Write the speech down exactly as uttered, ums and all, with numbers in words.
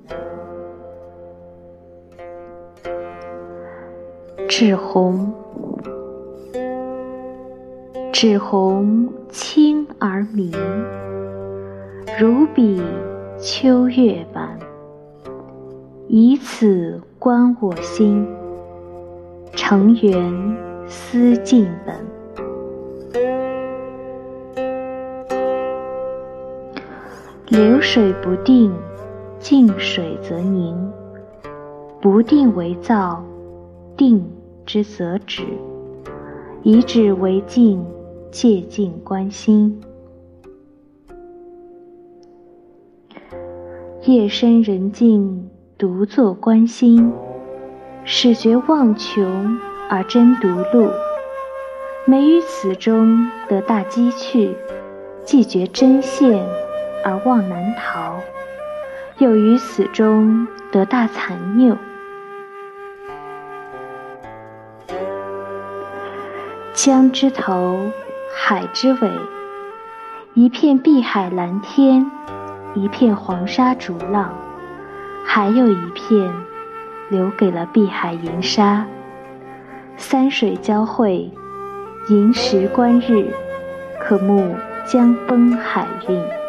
纸红，纸红清而明，如比秋月晚。以此观我心，成缘思尽本。流水不定，静水则凝。不定为躁，定之则止。以止为静，借静观心。夜深人静，独坐观心，始觉望穷而真独路。每于此中得大机趣，既觉真现而望难逃，又于此中得大残拗。江之头，海之尾，一片碧海蓝天，一片黄沙逐浪，还有一片留给了碧海银沙。三水交汇，银石观日，可目江崩海韵。